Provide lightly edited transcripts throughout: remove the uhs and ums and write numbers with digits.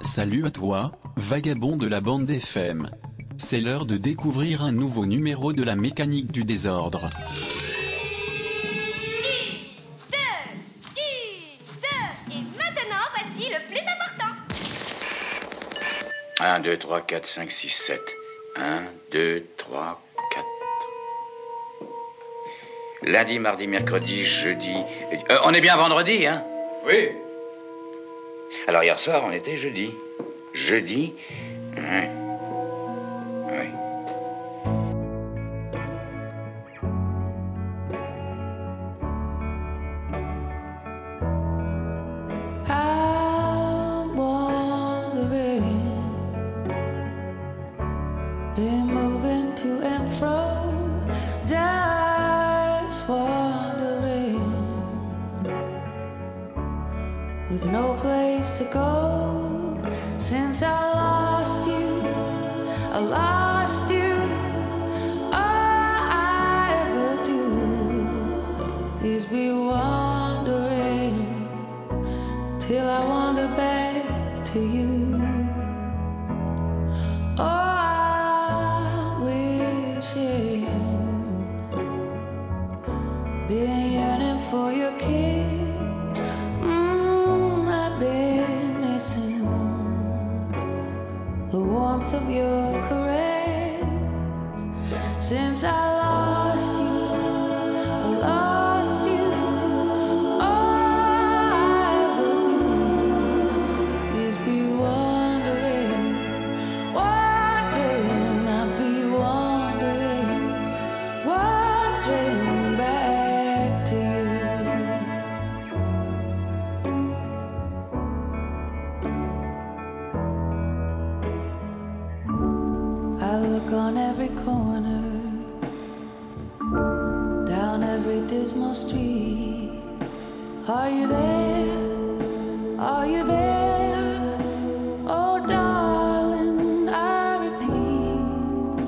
Salut à toi, vagabond de la bande FM. C'est l'heure de découvrir un nouveau numéro de la mécanique du désordre. Et maintenant, voici le plus important. 1, 2, 3, 4, 5, 6, 7. 1, 2, 3, 4. Lundi, mardi, mercredi, jeudi... on est bien vendredi, hein? Oui. Alors hier soir, on était jeudi. Jeudi... Ouais. Oui. I'm wandering, been moving to and fro, just wandering, with no place to go. Since I lost you, all I ever do is be wandering, till I wander back to you. Oh, I'm wishing, been yearning for your kiss. I've been missing the warmth of your caress. Since I lost you, on every corner, down every dismal street. Are you there? Are you there? Oh, darling, I repeat.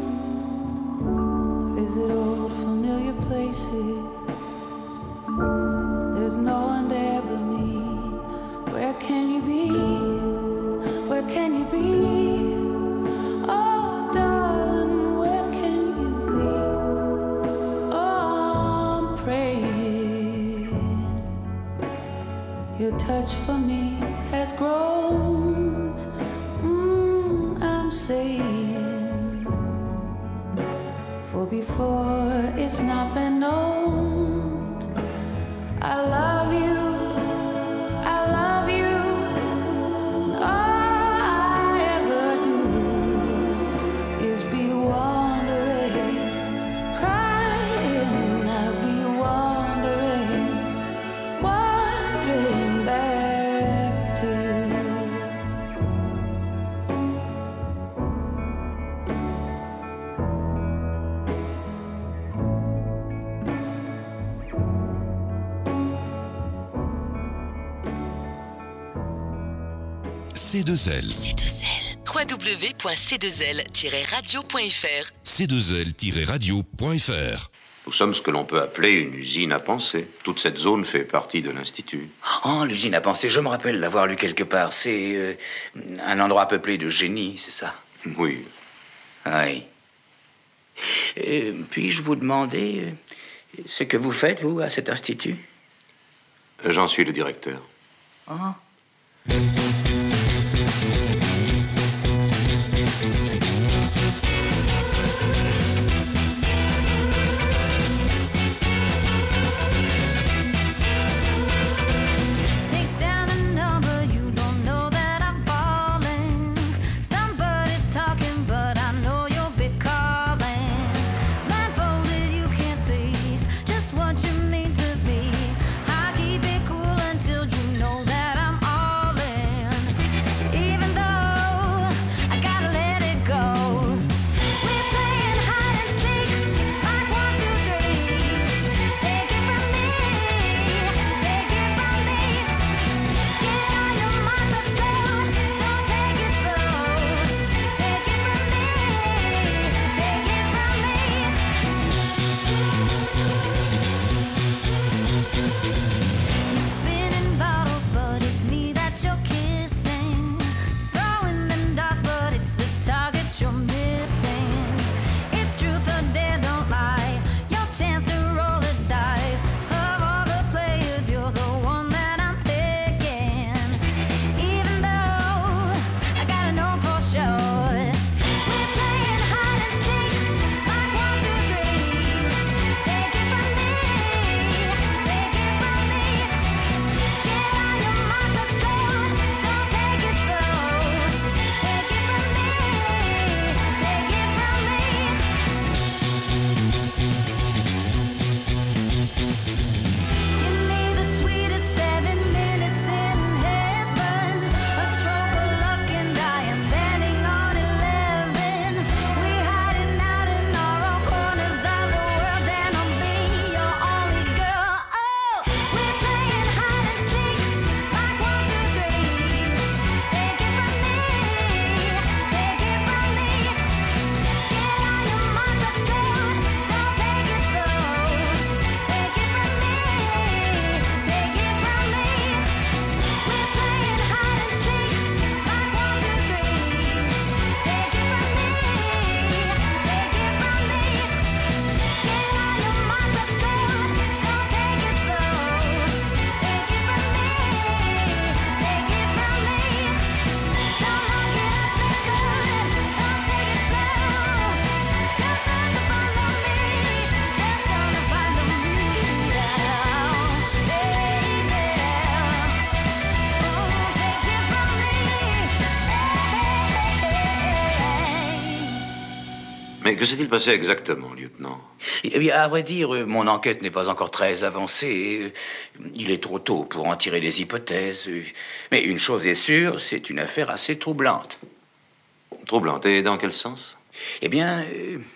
Visit old familiar places. There's no one there but me. Where can you be? Where can you be? Your touch for me has grown. I'm saying, for before it's not been known. I love you, I love you. And all I ever do is be wandering, crying. I'll be wandering, wandering back to you. C2L. www.c2l-radio.fr. C2L-radio.fr. Nous sommes ce que l'on peut appeler une usine à penser. Toute cette zone fait partie de l'Institut. Oh, l'usine à penser, je me rappelle l'avoir lu quelque part. C'est un endroit peuplé de génies, c'est ça? Oui. Oui. Puis-je vous demander ce que vous faites, vous, à cet institut? J'en suis le directeur. Ah. Until you know that I'm all in. Mais que s'est-il passé exactement, lieutenant? Eh bien, à vrai dire, mon enquête n'est pas encore très avancée. Il est trop tôt pour en tirer des hypothèses. Mais une chose est sûre, c'est une affaire assez troublante. Troublante, et dans quel sens? Eh bien...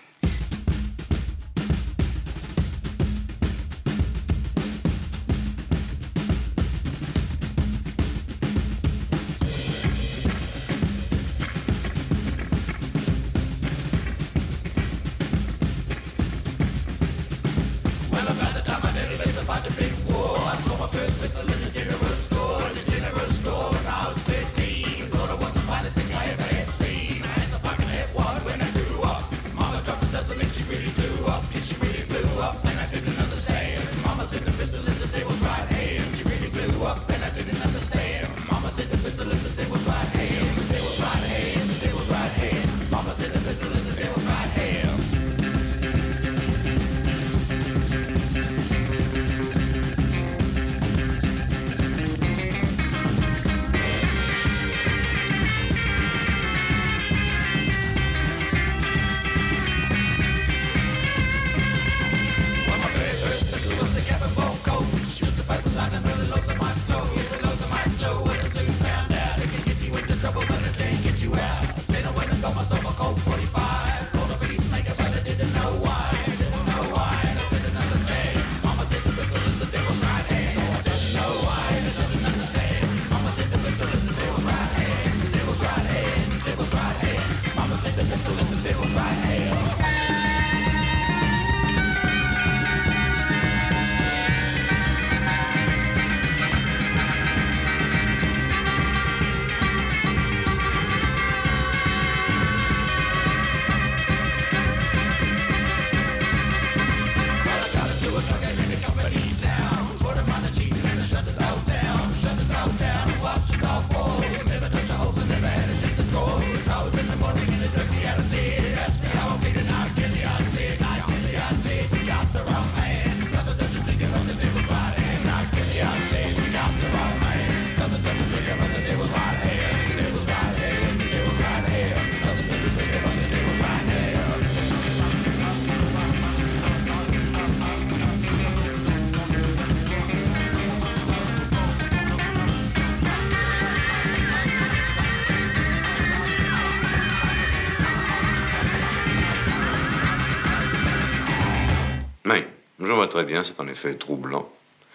Je vois très bien, c'est en effet troublant.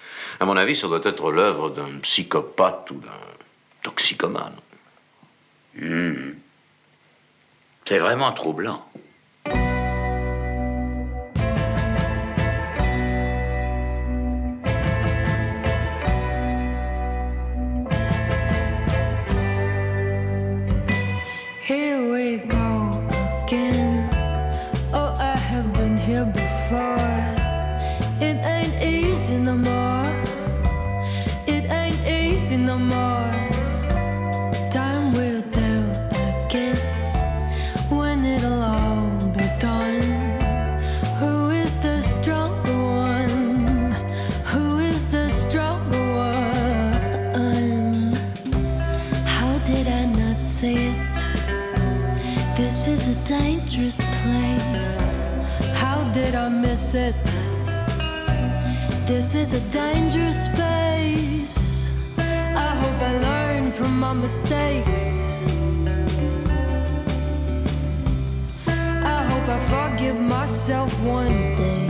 À mon avis, ça doit être l'œuvre d'un psychopathe ou d'un toxicomane. C'est vraiment troublant. Here we go again. Oh, I have been here before. It ain't easy no more. It ain't easy no more. Time will tell, I guess, when it'll all be done. Who is the stronger one? Who is the stronger one? How did I not say it? This is a dangerous place. How did I miss it? This is a dangerous space. I hope I learn from my mistakes. I hope I forgive myself one day.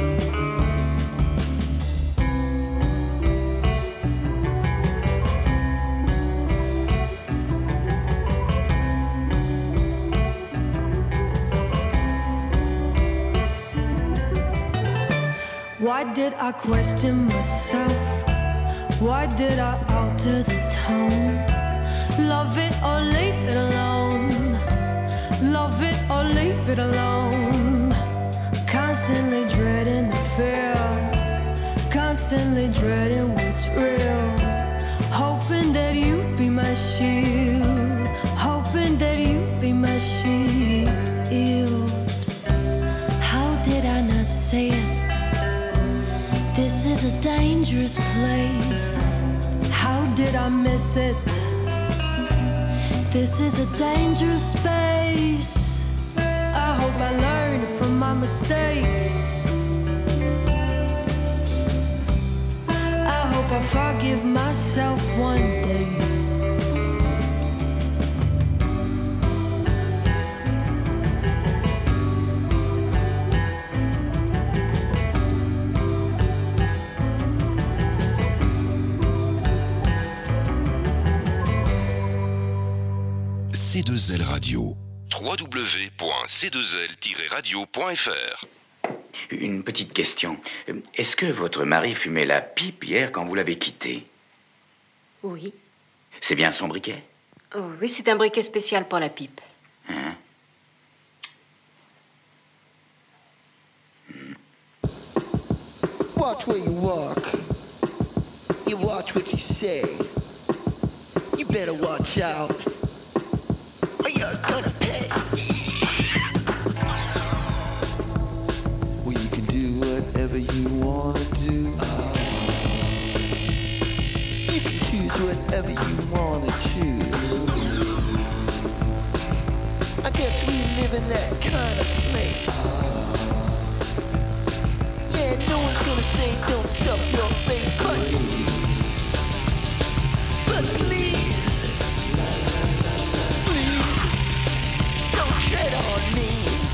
Why did I question myself? Why did I alter the tone? Love it or leave it alone. Love it or leave it alone. Constantly dreading the fear. Constantly dreading what's real. Hoping that you'd be my shield. Hoping that you'd be my shield. How did I not say it? This is a dangerous place. How did I miss it? This is a dangerous space. I hope hope I learn from my mistakes. I hope I forgive myself one day. C2L Radio. www.c2l-radio.fr. Une petite question. Est-ce que votre mari fumait la pipe hier quand vous l'avez quitté? Oui. C'est bien son briquet? Oh, oui, c'est un briquet spécial pour la pipe. Hein? Watch where you walk. You watch what you say. You better watch out, or you're gonna pay. Well, you can do whatever you wanna do. You can choose whatever you wanna choose. I guess we live in that kind of place. Yeah, no one's gonna say don't stuff your face, but please, please, don't tread on me.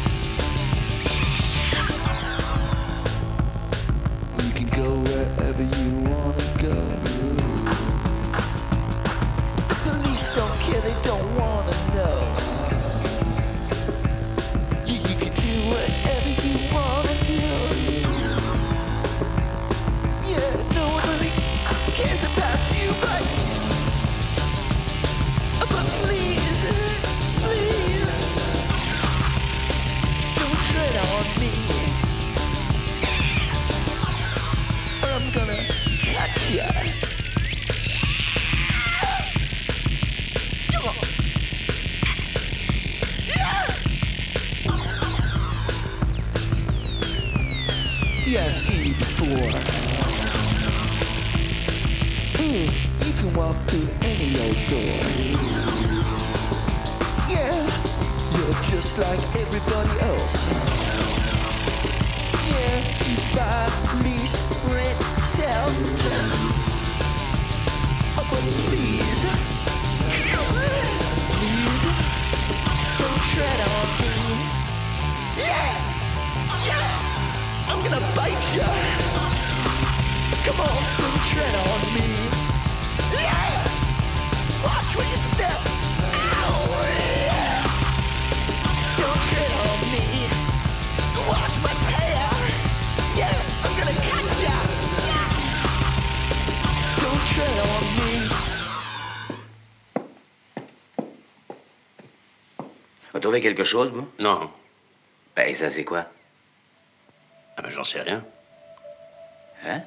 You can go wherever you wanna go. The police don't care, they don't wanna know. You can do whatever you wanna do. Yeah, no one really cares about you, but please, please, don't tread on me, or I'm gonna catch ya. Yeah, I've seen you before. You can walk through any old door. Yeah, you're just like everybody else. Yeah, you buy, lease, rent, sell. Oh, but please, please, don't tread on me. Yeah, yeah, I'm gonna bite ya. Come on, don't tread on me. Yeah! Watch where you step. Ow! Yeah! Don't tread on me. Watch my tail. Yeah, I'm gonna catch ya. Yeah! Don't tread on me. Vous trouvez quelque chose, vous? Non. Et ça, c'est quoi? Ah ben, j'en sais rien. Hein?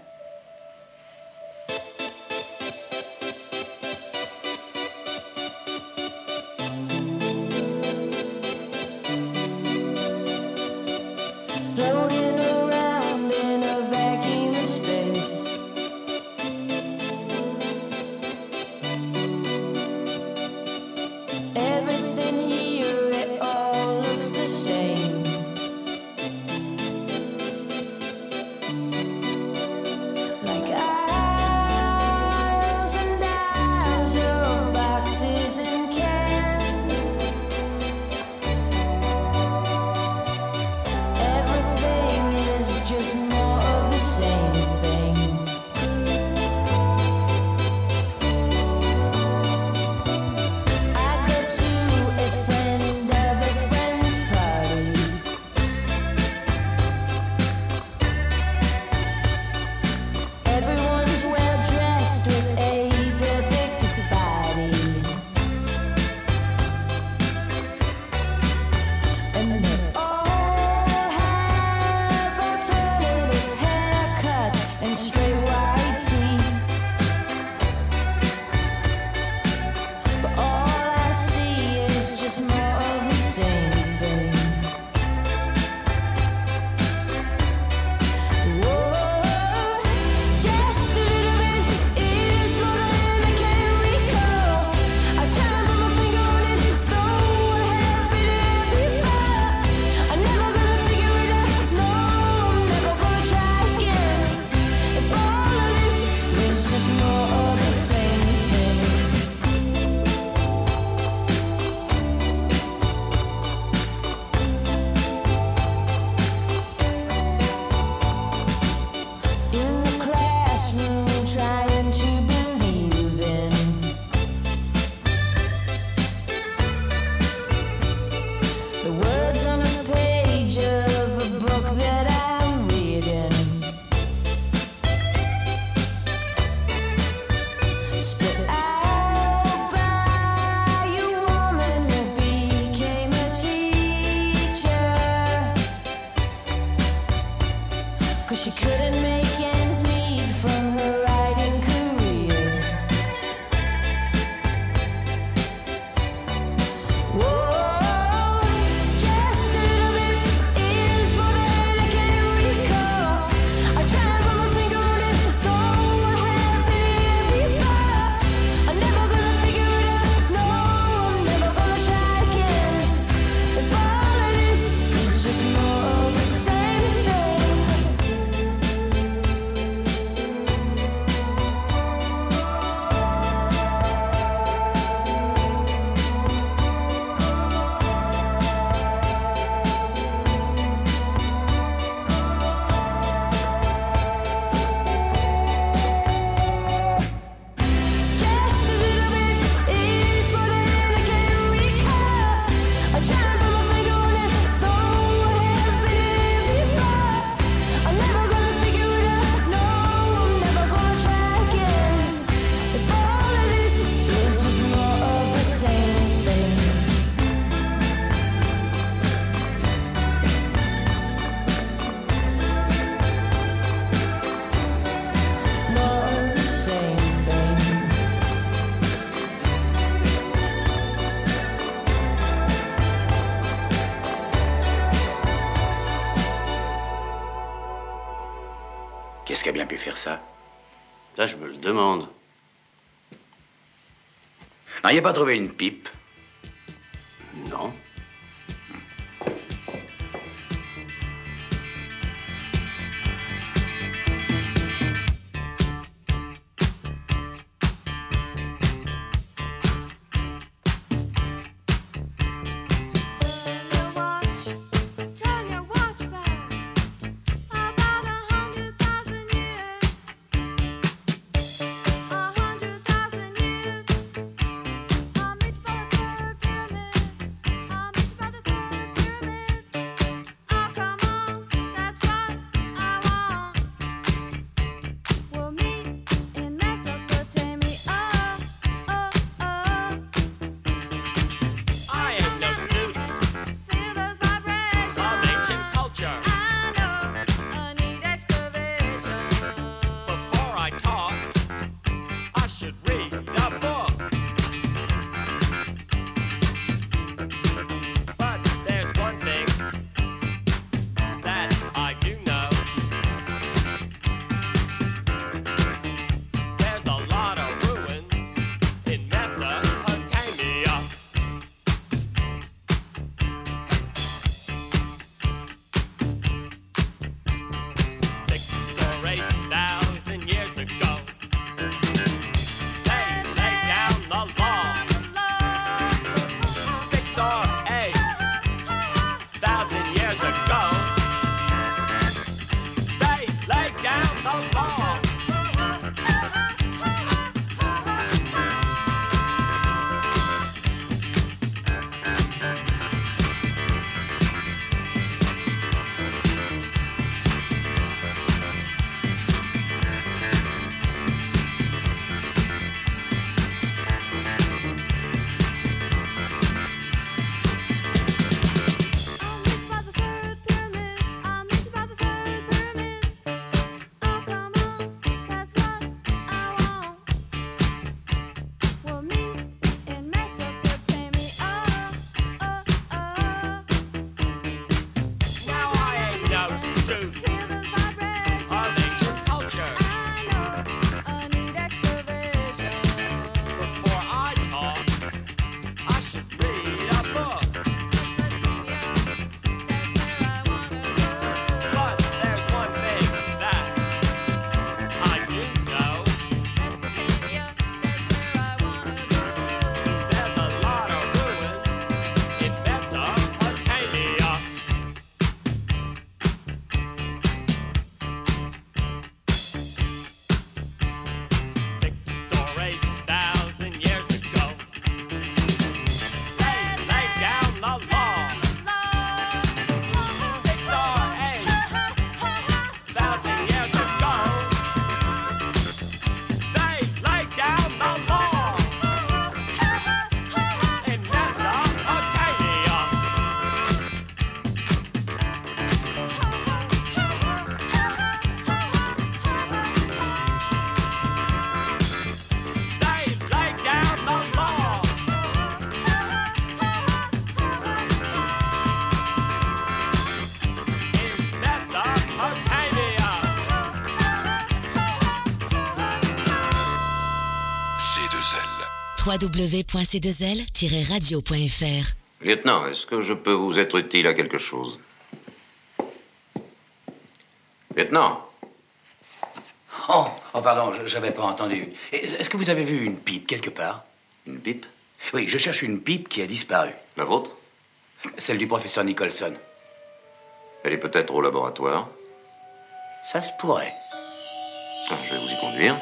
Floating around in a vacuum of space. Everything here, it all looks the same. classroom trying to believe in the words on a page of a book that I'm reading. Spit out by a woman who became a teacher, 'cause she couldn't make ends meet from her writing career. Whoa, just a little bit is more than I can recall. I try to put my finger on it, though I have been here before. I'm never gonna figure it out, no, I'm never gonna try again. If all of this is just more of the same thing. Just a little bit is more than I can recall. I try to put my finger on it, though I have been here before. I'm never gonna figure it out, no, I'm never gonna try again. If all of this is just more of the same thing. More of the same thing. Qu'est-ce qui a bien pu faire ça? Ça, je me le demande. Non, il n'y a pas trouvé une pipe. Non. Turn your watch back about 100,000 years. 100,000 years. I'm each by the third pyramid. www.c2l-radio.fr. Lieutenant, est-ce que je peux vous être utile à quelque chose? Lieutenant? Oh, pardon, j'avais pas entendu. Est-ce que vous avez vu une pipe quelque part? Une pipe? Oui, je cherche une pipe qui a disparu. La vôtre? Celle du professeur Nicholson. Elle est peut-être au laboratoire. Ça se pourrait. Je vais vous y conduire.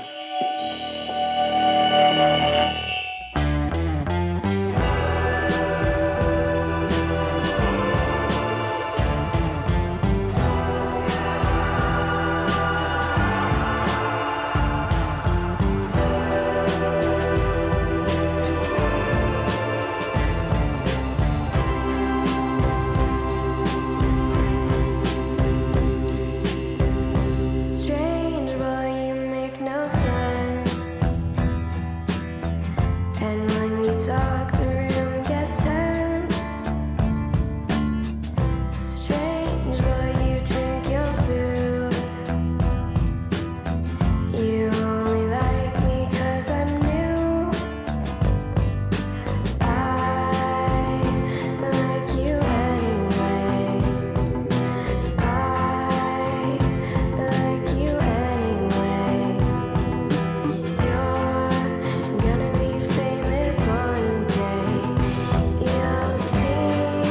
Strange, but you make no sense. And when you talk, the room gets tense. Strange, but you drink your food. You only like me 'cause I'm new. I like you anyway. I like you anyway. You're gonna be famous one day. You'll see.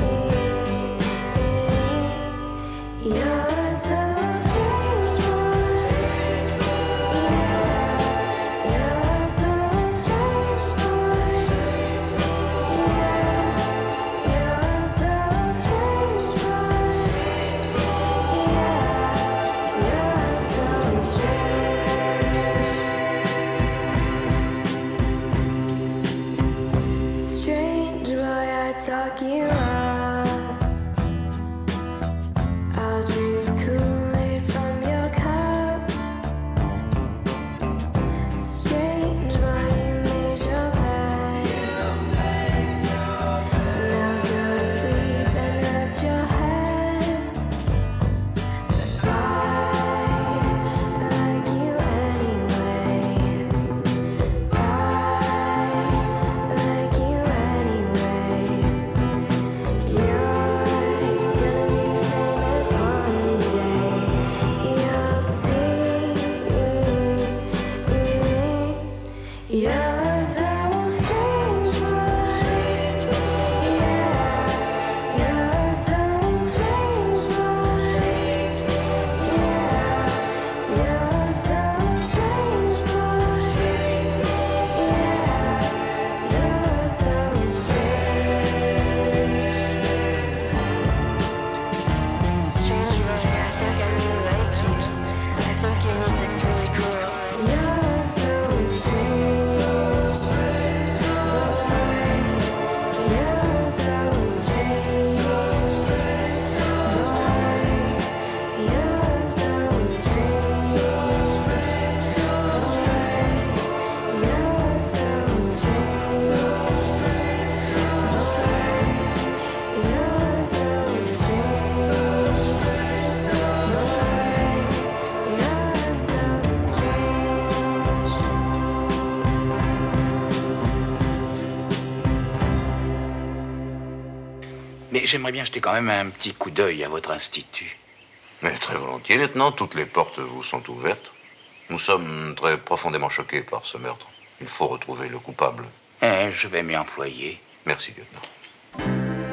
You're so strange, boy. Yeah, you're so strange, boy. Yeah, you're so strange, boy. Yeah, you're so strange. Strange boy, I talk you up. I'll drink the Kool-Aid from your cup. Strange boy, you made your bed. Now go to sleep and rest your head. But I like you anyway. I like you anyway. You're gonna be famous one day. You'll see. You're so strange, boy. Yeah, you're so strange, boy. Yeah, you're so strange, boy. Yeah, you're so strange. Strange boy, I think I really like you. I think your music's really cool. You're so strange, boy. You're so strange, boy. You're so strange, boy. You're so strange, boy. You're so strange, boy. You're so strange. Mais j'aimerais bien jeter quand même un petit coup d'œil à votre institut. Mais très volontiers, lieutenant. Toutes les portes vous sont ouvertes. Nous sommes très profondément choqués par ce meurtre. Il faut retrouver le coupable. Je vais m'y employer. Merci, lieutenant.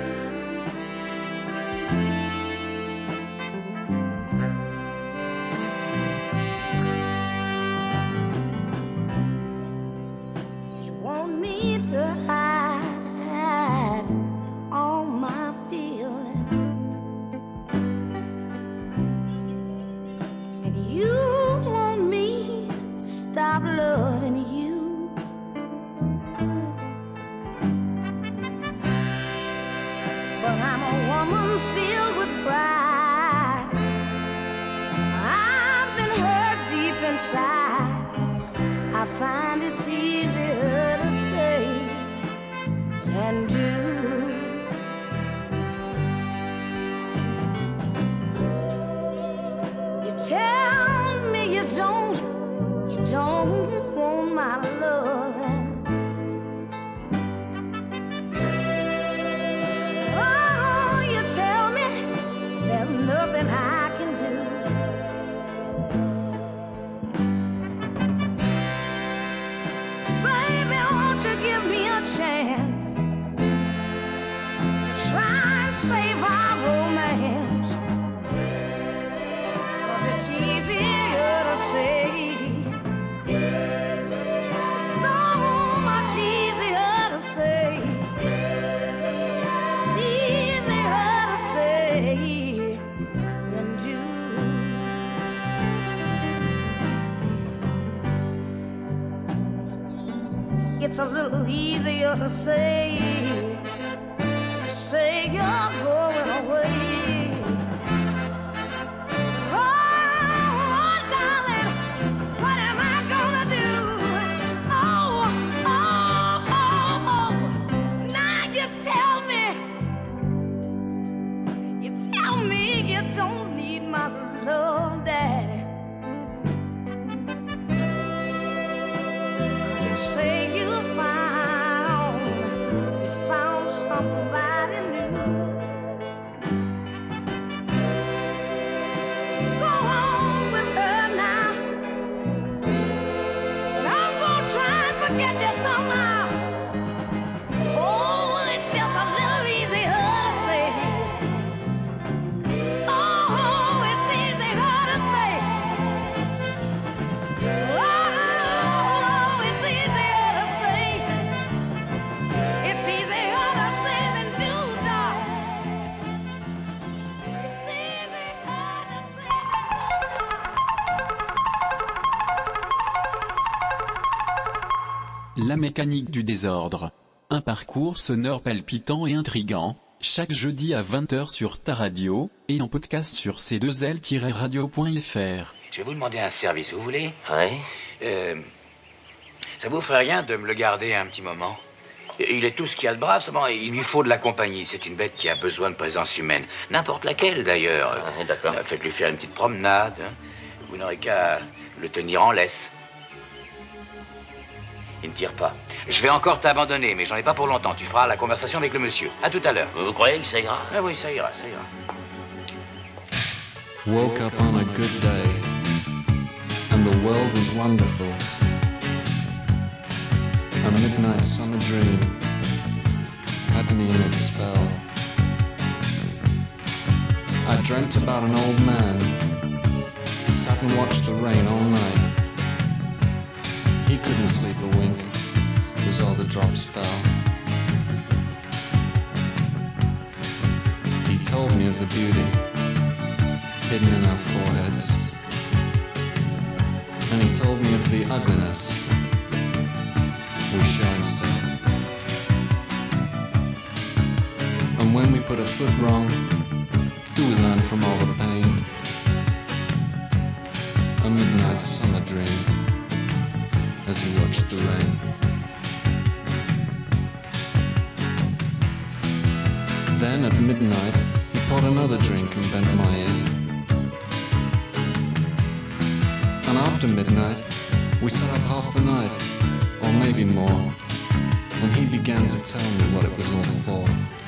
You want me to hide all my feelings, and you want me to stop loving you. don't want my love. Oh, you tell me there's nothing I can do. Baby, won't you give me a chance to try and save our romance? 'Cause it's easier to say, so much easier to say. It's easier to say than do. It's a little easier to say you're going away. Oh, darling, what am I gonna do? Oh, now you tell me you don't need my love, Daddy. You say you found somebody new. Go on with her now, and I'm gonna try and forget you somehow. Oh, it's just a little easier to say. Oh, it's easier to say. Oh, it's easier to say. It's easier to say than do, darling. It's easier to say than do, La mécanique du désordre. Un parcours sonore palpitant et intrigant, chaque jeudi à 20h sur ta radio, et en podcast sur c2l-radio.fr. Je vais vous demander un service, vous voulez? Ouais. Ça vous ferait rien de me le garder un petit moment? Il est tout ce qu'il y a de brave, seulement il lui faut de la compagnie. C'est une bête qui a besoin de présence humaine. N'importe laquelle, d'ailleurs. Ouais, d'accord. Faites-lui faire une petite promenade. Hein. Vous n'aurez qu'à le tenir en laisse. Il ne tire pas. Je vais encore t'abandonner, mais j'en ai pas pour longtemps. Tu feras la conversation avec le monsieur. À tout à l'heure. Vous croyez que ça ira? Ah oui, ça ira, ça ira. Woke up on a good day, and the world was wonderful. A midnight summer dream had me in its spell. I dreamt about an old man. He sat and watched the rain all night. He couldn't sleep a wink as all the drops fell. He told me of the beauty hidden in our foreheads, and he told me of the ugliness we show instead. And when we put a foot wrong, do we learn from all the pain? A midnight summer dream as he watched the rain. Then at midnight he poured another drink and bent my ear. And after midnight we sat up half the night, or maybe more, and he began to tell me what it was all for.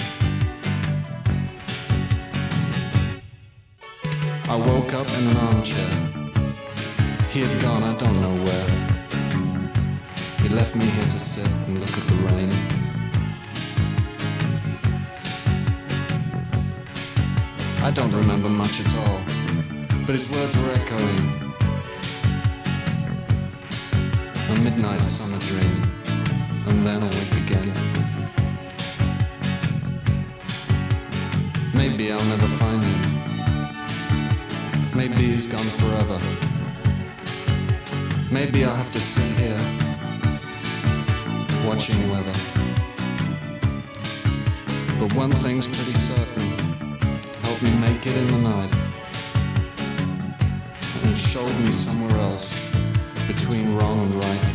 I woke up in an armchair. He had gone I don't know where. He left me here to sit and look at the rain. I don't remember much at all, but his words were echoing. A midnight summer dream, and then awake again. Maybe I'll never find him. Maybe he's gone forever. Maybe I'll have to sit here watching weather. But one thing's pretty certain: help me make it in the night, and showed me somewhere else between wrong and right.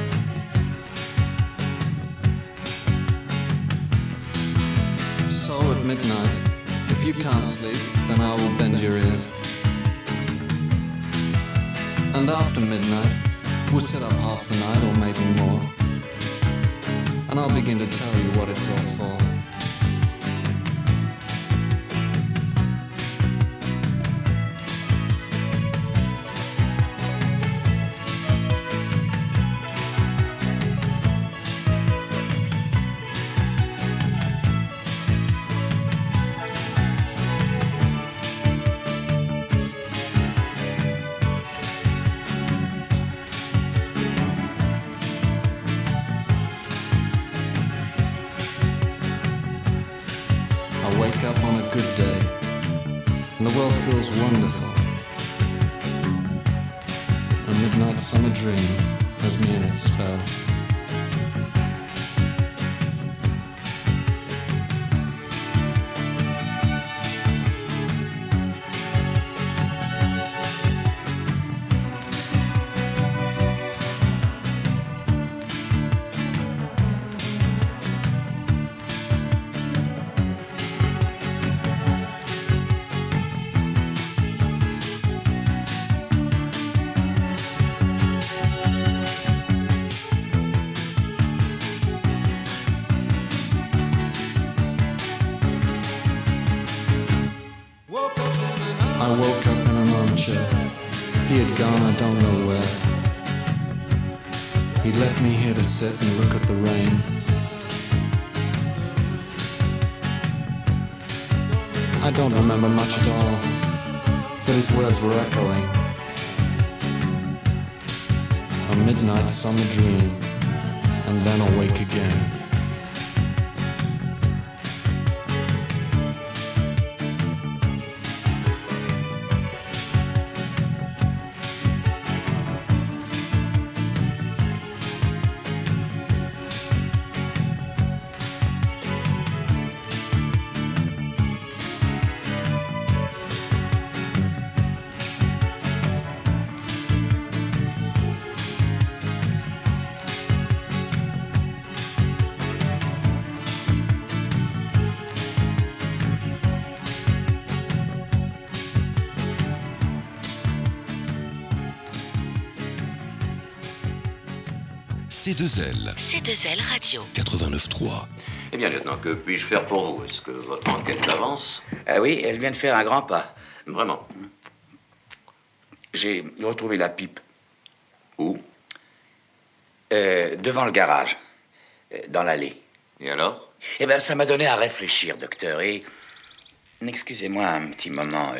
So at midnight, if you can't sleep, then I will bend your ear. And after midnight, We'll sit up half the night or maybe more, and I'll begin to tell you what it's all for. Wake up on a good day, and the world feels wonderful. A midnight summer dream has me in its spell. I woke up in an armchair. He had gone I don't know where. He left me here to sit and look at the rain. I don't remember much at all, but his words were echoing. A midnight summer dream, and then awake again. C2L. C2L Radio. 89.3. Eh bien, lieutenant, que puis-je faire pour vous? Est-ce que votre enquête avance? Ah oui, elle vient de faire un grand pas. Vraiment? J'ai retrouvé la pipe. Où? Devant le garage. Dans l'allée. Et alors? Eh bien, ça m'a donné à réfléchir, docteur, et... Excusez-moi un petit moment.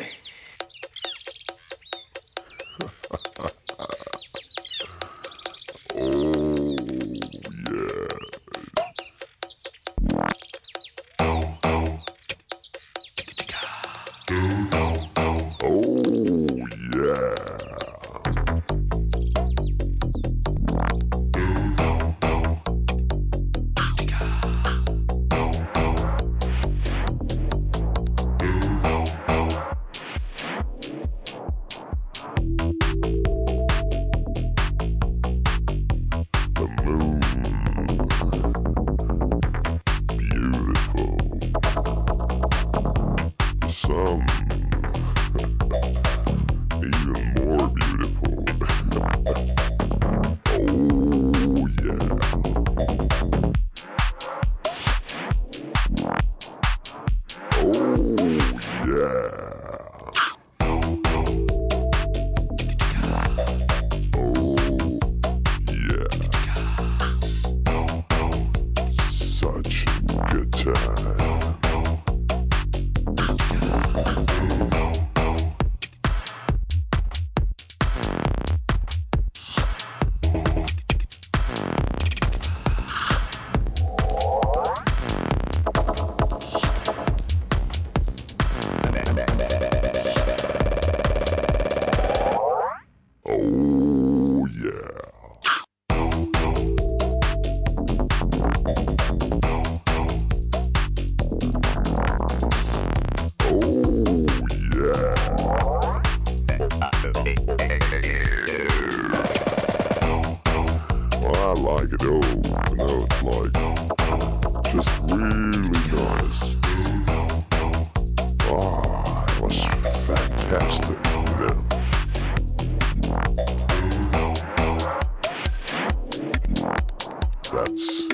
That's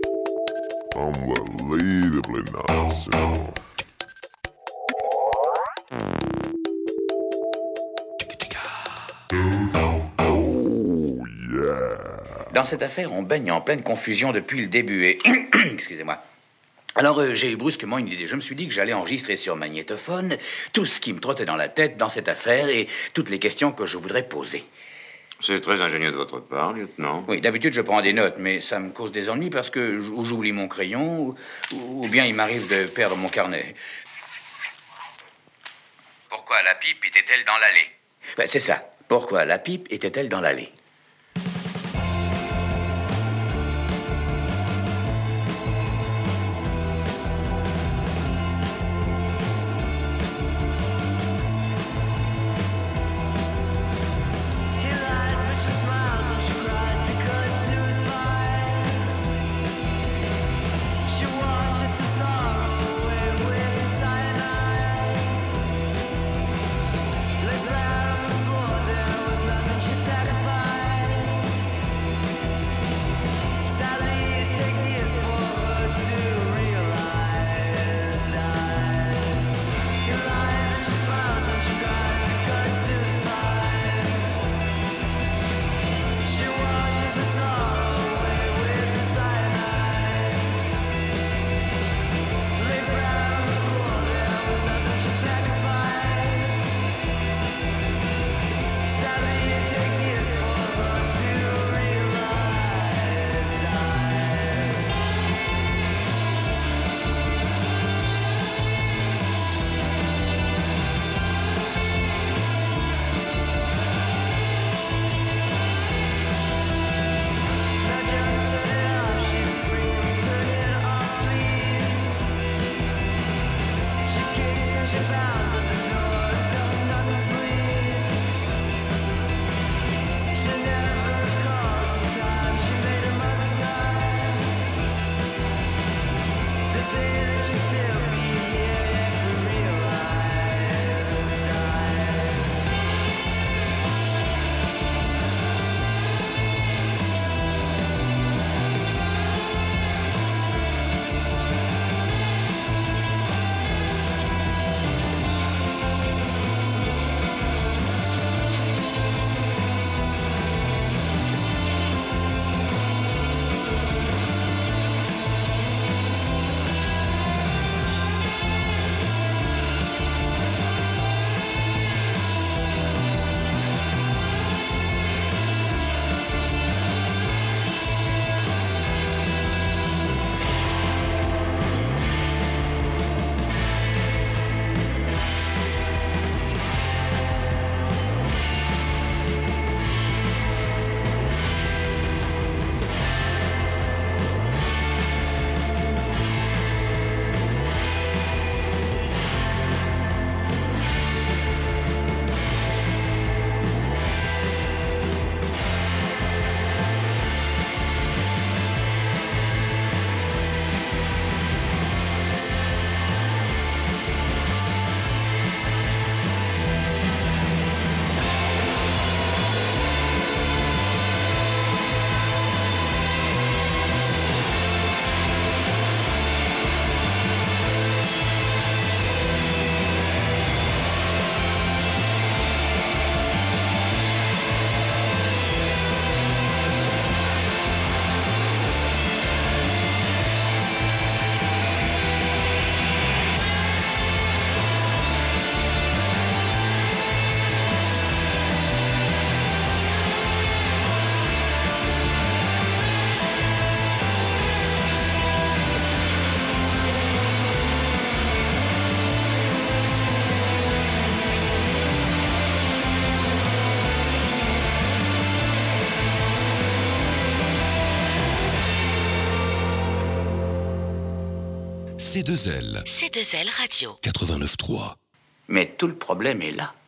unbelievably nice. Oh yeah. Dans cette affaire, on baigne en pleine confusion depuis le début et... Excusez-moi. Alors, j'ai eu brusquement une idée. Je me suis dit que j'allais enregistrer sur magnétophone tout ce qui me trottait dans la tête dans cette affaire et toutes les questions que je voudrais poser. C'est très ingénieux de votre part, lieutenant. Oui, d'habitude, je prends des notes, mais ça me cause des ennuis parce que ou j'oublie mon crayon, ou bien il m'arrive de perdre mon carnet. Pourquoi la pipe était-elle dans l'allée? Ben, c'est ça. Pourquoi la pipe était-elle dans l'allée? C2L. C2L Radio. 89.3. Mais tout le problème est là.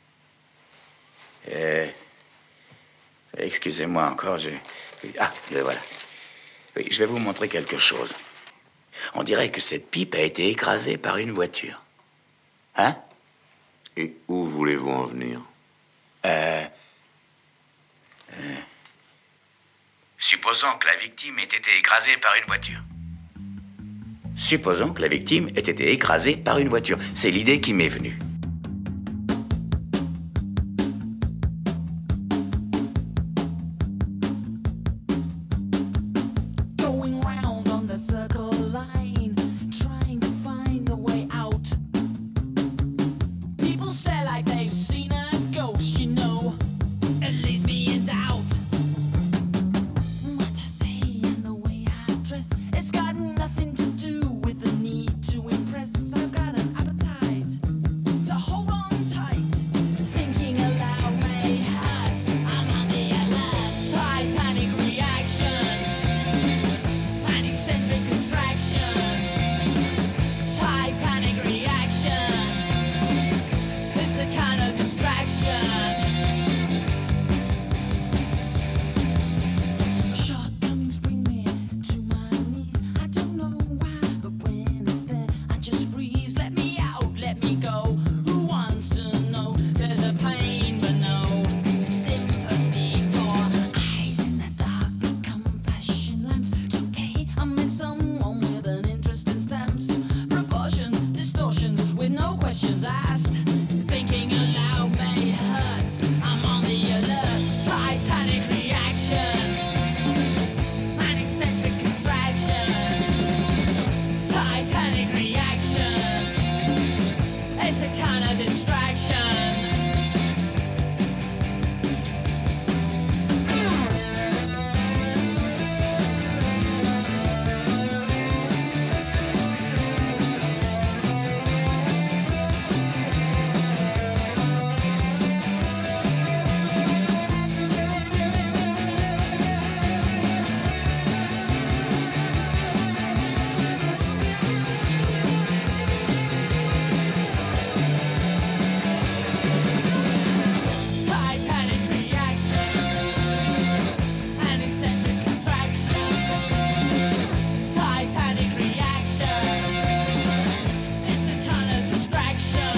Excusez-moi encore, Ah, le voilà. Oui, je vais vous montrer quelque chose. On dirait que cette pipe a été écrasée par une voiture. Hein? Et où voulez-vous en venir? Supposons que la victime ait été écrasée par une voiture. Supposons que la victime ait été écrasée par une voiture. C'est l'idée qui m'est venue. Going round on the circle line, trying to find a way out. People stare like they've seen a ghost, you know. It leaves me in doubt. What I say and the way I dress, it's got nothing to do with the need to impress. I've got an appetite to hold on tight. Thinking aloud may hurt. I'm on the alert. Titanic reaction. An eccentric contraction. Titanic reaction. It's the kind of distraction. Shortcomings bring me to my knees. I don't know why, but when it's there, I just freeze. Let me out, let me go. Who wants to know? There's a pain, but no sympathy for eyes in the dark become flashing lamps. Today I met someone with an interest in stamps, proportions, distortions, with no questions asked. Thinking aloud may hurt. I'm on the alert. Titanic reaction. An eccentric contraction. Titanic reaction. It's a kind of distraction. Titanic reaction. An eccentric contraction. Titanic reaction. It's a kind of distraction.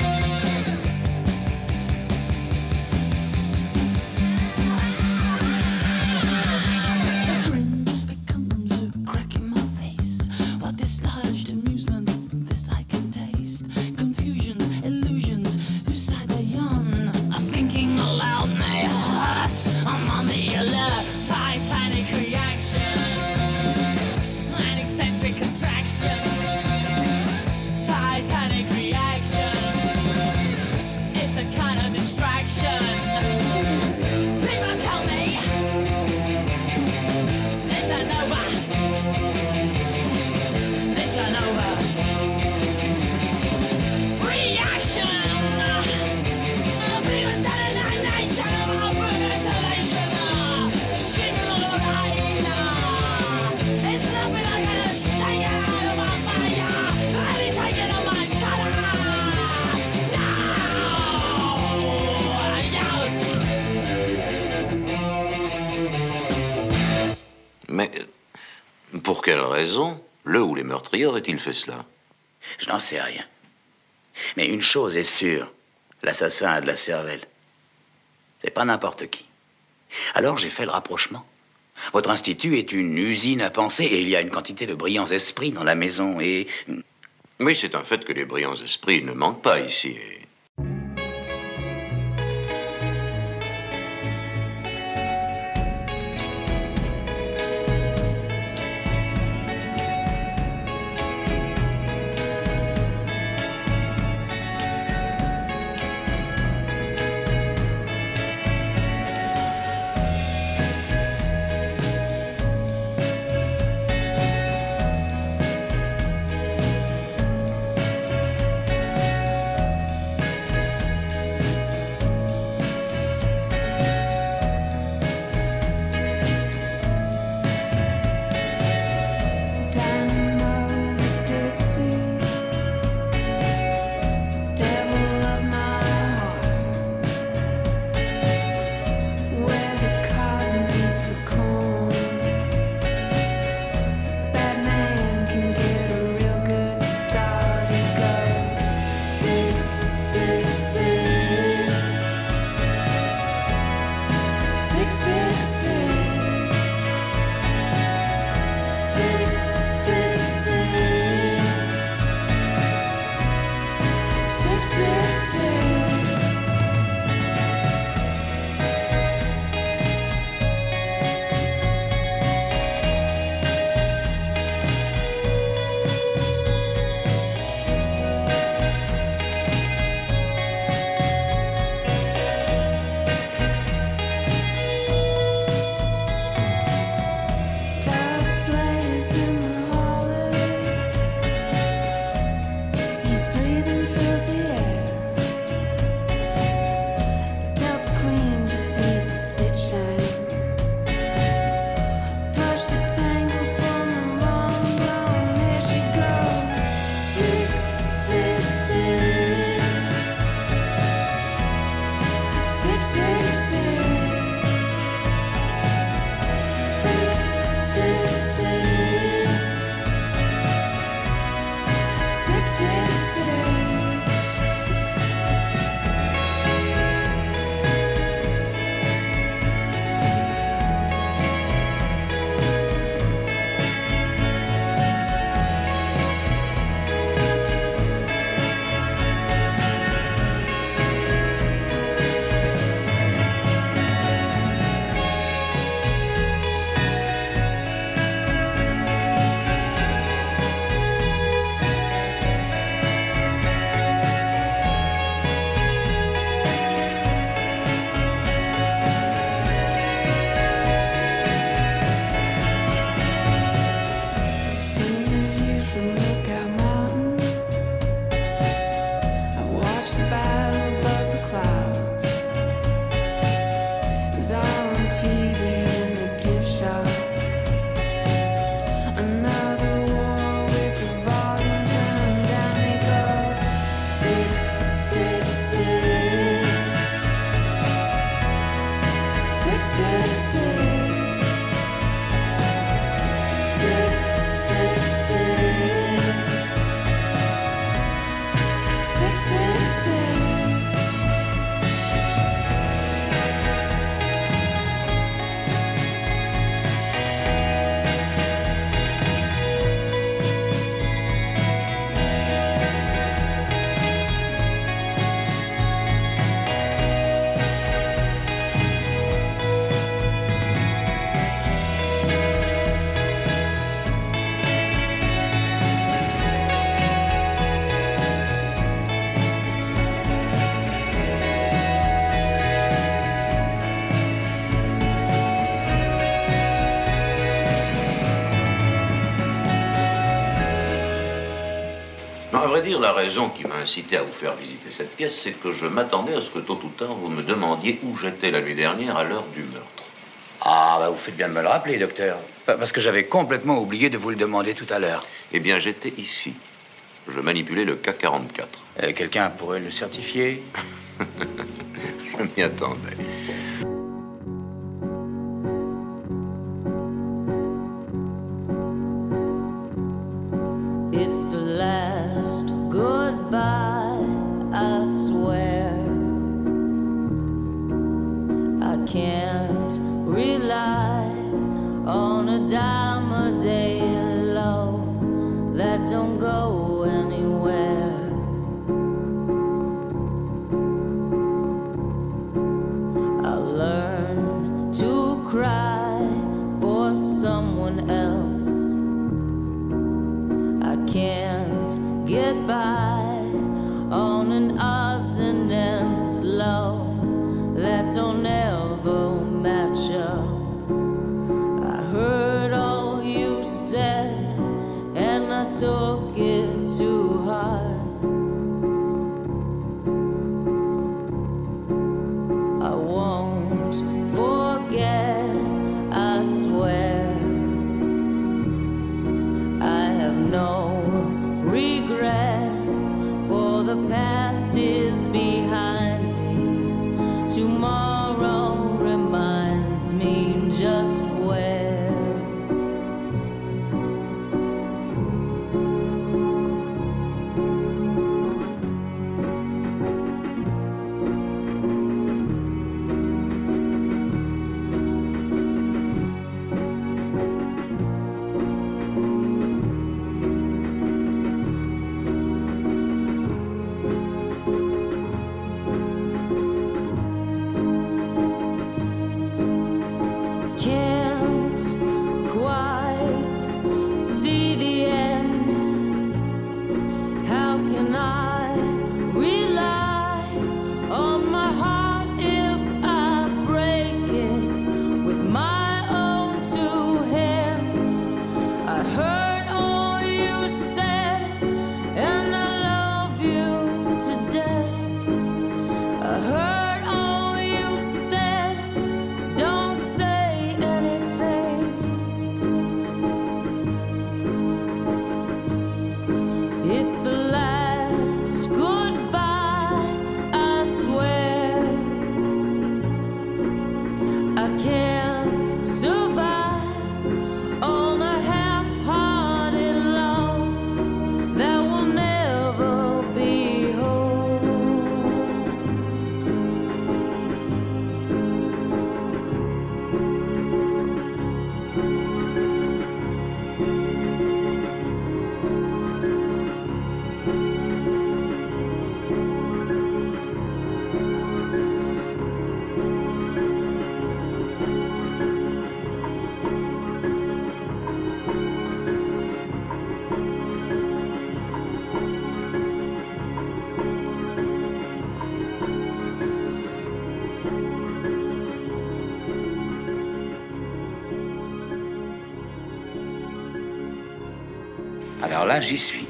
The grin just becomes a crack in my face. What dislodged amusement isn't this I can taste. Confusions, illusions, whose side they're on. Thinking aloud may hurt. I'm on the alert. Titanic reaction. An eccentric contraction. Titanic reaction. It's a kind of distraction. People tell me it's a nova. It's a nova. Reaction. People tell me nation of brutalization. Screaming all the line. It's nothing I can shake out of my fire. I need taking on my shutter. Mais pour quelle raison le ou les meurtriers auraient-ils fait cela? Je n'en sais rien. Mais une chose est sûre, l'assassin a de la cervelle. C'est pas n'importe qui. Alors j'ai fait le rapprochement. Votre institut est une usine à penser et il y a une quantité de brillants esprits dans la maison et... Oui, c'est un fait que les brillants esprits ne manquent pas ici. Et dire, la raison qui m'a incité à vous faire visiter cette pièce, c'est que je m'attendais à ce que tôt ou tard, vous me demandiez où j'étais la nuit dernière à l'heure du meurtre. Ah, bah vous faites bien de me le rappeler, docteur. Parce que j'avais complètement oublié de vous le demander tout à l'heure. Eh bien, j'étais ici. Je manipulais le K44. Quelqu'un pourrait le certifier? Je m'y attendais. It's the last goodbye, I swear. I can't rely on a dime a day love that don't go anywhere. I learn to cry for someone else. I can't get by on an odds and ends love that don't ever match up. I heard all you said and I took it too hard. I won't forget, I swear. I have no regrets, for the past is behind me. Tomorrow reminds me just where. Can't quite see the end. How can I rely on my heart if I break it with my own two hands? I heard all you said and I love you to death. I heard all you said, don't say anything. It's the last goodbye, I swear. I can't survive on a half-hearted love that will never be whole. Alors là, j'y suis.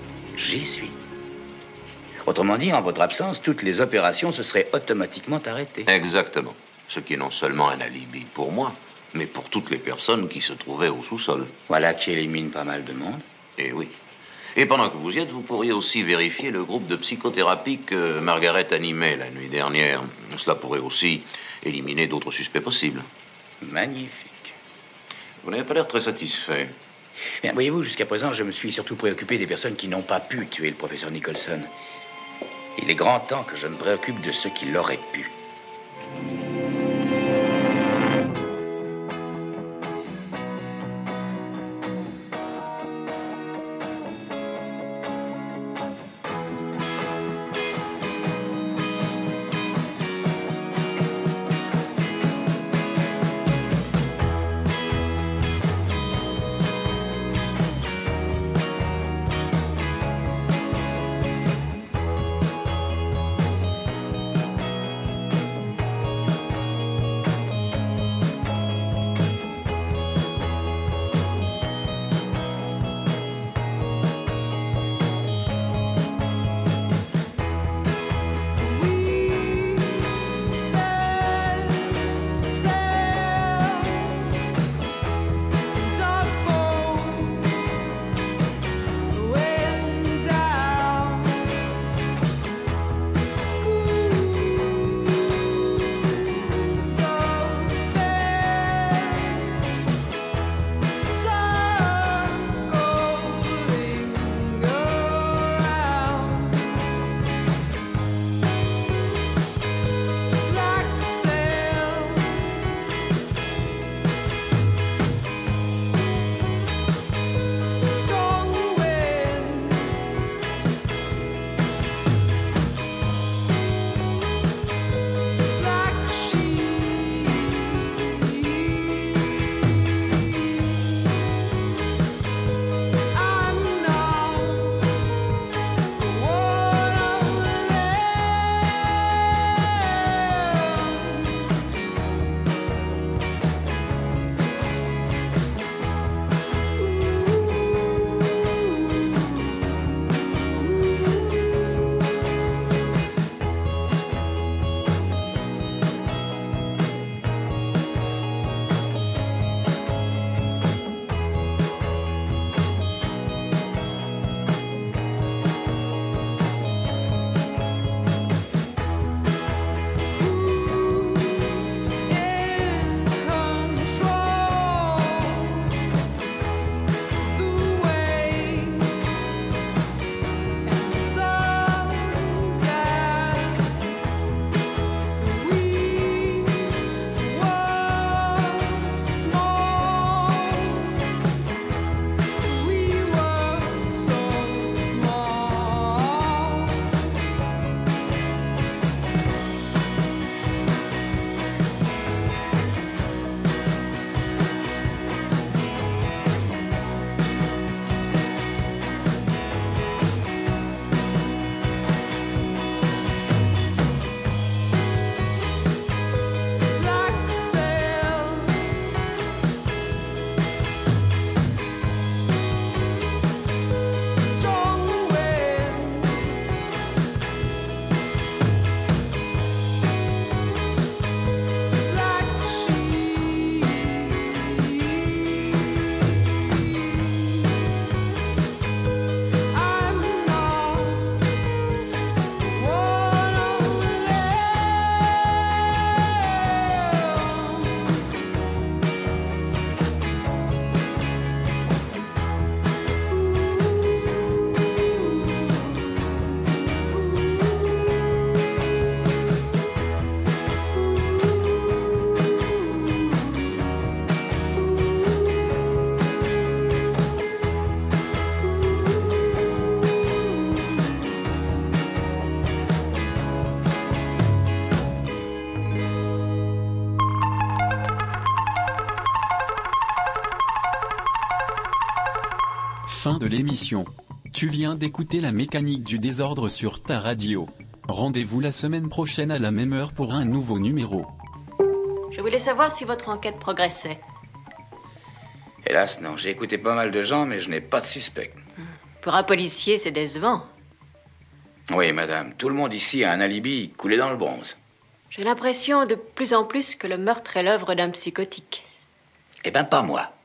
Autrement dit, en votre absence, toutes les opérations se seraient automatiquement arrêtées. Exactement. Ce qui est non seulement un alibi pour moi, mais pour toutes les personnes qui se trouvaient au sous-sol. Voilà qui élimine pas mal de monde. Eh oui. Et pendant que vous y êtes, vous pourriez aussi vérifier le groupe de psychothérapie que Margaret animait la nuit dernière. Cela pourrait aussi éliminer d'autres suspects possibles. Magnifique. Vous n'avez pas l'air très satisfait. Bien, voyez-vous, jusqu'à présent, je me suis surtout préoccupé des personnes qui n'ont pas pu tuer le professeur Nicholson. Il est grand temps que je me préoccupe de ceux qui l'auraient pu. Fin de l'émission. Tu viens d'écouter La mécanique du désordre sur ta radio. Rendez-vous la semaine prochaine à la même heure pour un nouveau numéro. Je voulais savoir si votre enquête progressait. Hélas, non. J'ai écouté pas mal de gens, mais je n'ai pas de suspect. Pour un policier, c'est décevant. Oui, madame. Tout le monde ici a un alibi coulé dans le bronze. J'ai l'impression de plus en plus que le meurtre est l'œuvre d'un psychotique. Eh ben, pas moi.